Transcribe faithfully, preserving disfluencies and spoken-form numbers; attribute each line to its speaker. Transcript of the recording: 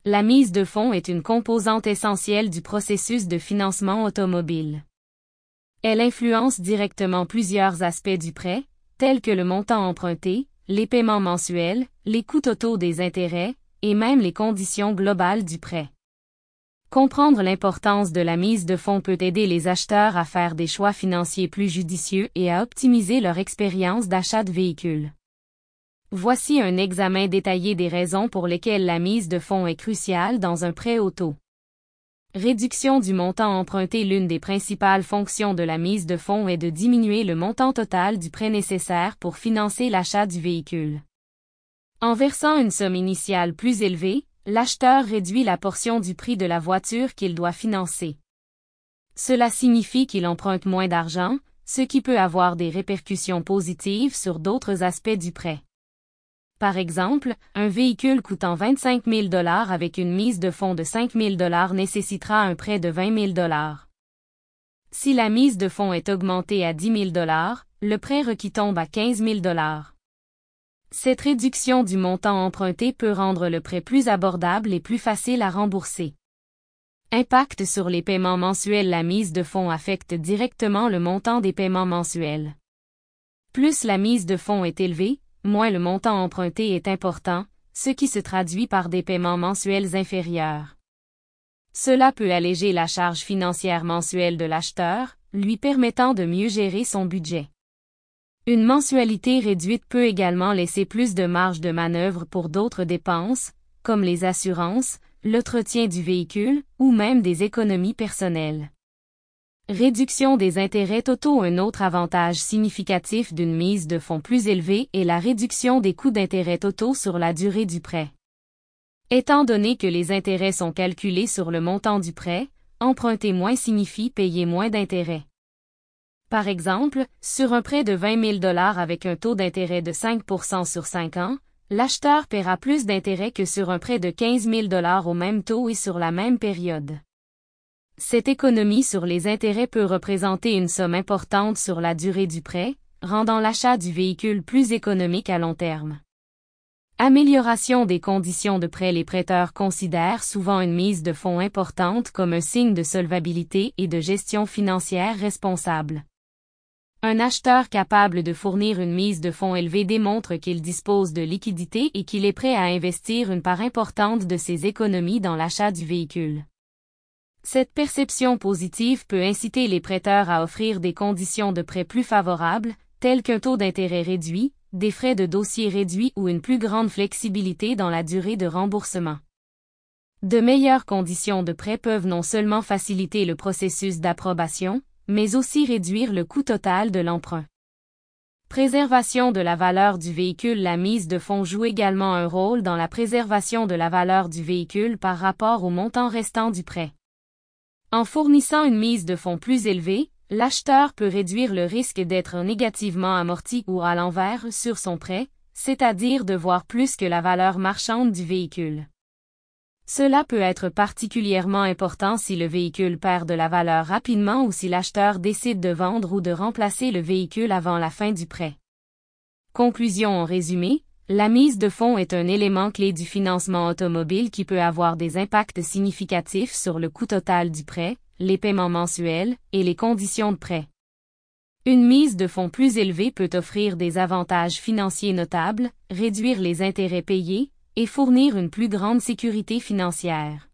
Speaker 1: La mise de fonds est une composante essentielle du processus de financement automobile. Elle influence directement plusieurs aspects du prêt, tels que le montant emprunté, les paiements mensuels, les coûts totaux des intérêts, et même les conditions globales du prêt. Comprendre l'importance de la mise de fonds peut aider les acheteurs à faire des choix financiers plus judicieux et à optimiser leur expérience d'achat de véhicules. Voici un examen détaillé des raisons pour lesquelles la mise de fonds est cruciale dans un prêt auto. Réduction du montant emprunté. L'une des principales fonctions de la mise de fonds est de diminuer le montant total du prêt nécessaire pour financer l'achat du véhicule. En versant une somme initiale plus élevée, l'acheteur réduit la portion du prix de la voiture qu'il doit financer. Cela signifie qu'il emprunte moins d'argent, ce qui peut avoir des répercussions positives sur d'autres aspects du prêt. Par exemple, un véhicule coûtant vingt-cinq mille dollars avec une mise de fonds de cinq mille dollars nécessitera un prêt de vingt mille dollars. Si la mise de fonds est augmentée à dix mille dollars, le prêt requis tombe à quinze mille dollars. Cette réduction du montant emprunté peut rendre le prêt plus abordable et plus facile à rembourser. Impact sur les paiements mensuels. La mise de fonds affecte directement le montant des paiements mensuels. Plus la mise de fonds est élevée, moins le montant emprunté est important, ce qui se traduit par des paiements mensuels inférieurs. Cela peut alléger la charge financière mensuelle de l'acheteur, lui permettant de mieux gérer son budget. Une mensualité réduite peut également laisser plus de marge de manœuvre pour d'autres dépenses, comme les assurances, l'entretien du véhicule, ou même des économies personnelles. Réduction des intérêts totaux. Un autre avantage significatif d'une mise de fonds plus élevée est la réduction des coûts d'intérêt totaux sur la durée du prêt. Étant donné que les intérêts sont calculés sur le montant du prêt, emprunter moins signifie payer moins d'intérêts. Par exemple, sur un prêt de vingt mille dollars avec un taux d'intérêt de cinq pour cent sur cinq ans, l'acheteur paiera plus d'intérêts que sur un prêt de quinze mille dollars au même taux et sur la même période. Cette économie sur les intérêts peut représenter une somme importante sur la durée du prêt, rendant l'achat du véhicule plus économique à long terme. Amélioration des conditions de prêt. Les prêteurs considèrent souvent une mise de fonds importante comme un signe de solvabilité et de gestion financière responsable. Un acheteur capable de fournir une mise de fonds élevée démontre qu'il dispose de liquidités et qu'il est prêt à investir une part importante de ses économies dans l'achat du véhicule. Cette perception positive peut inciter les prêteurs à offrir des conditions de prêt plus favorables, telles qu'un taux d'intérêt réduit, des frais de dossier réduits ou une plus grande flexibilité dans la durée de remboursement. De meilleures conditions de prêt peuvent non seulement faciliter le processus d'approbation, mais aussi réduire le coût total de l'emprunt. Préservation de la valeur du véhicule. La mise de fonds joue également un rôle dans la préservation de la valeur du véhicule par rapport au montant restant du prêt. En fournissant une mise de fonds plus élevée, l'acheteur peut réduire le risque d'être négativement amorti ou à l'envers sur son prêt, c'est-à-dire de voir plus que la valeur marchande du véhicule. Cela peut être particulièrement important si le véhicule perd de la valeur rapidement ou si l'acheteur décide de vendre ou de remplacer le véhicule avant la fin du prêt. Conclusion en résumé, la mise de fonds est un élément clé du financement automobile qui peut avoir des impacts significatifs sur le coût total du prêt, les paiements mensuels et les conditions de prêt. Une mise de fonds plus élevée peut offrir des avantages financiers notables, réduire les intérêts payés et fournir une plus grande sécurité financière.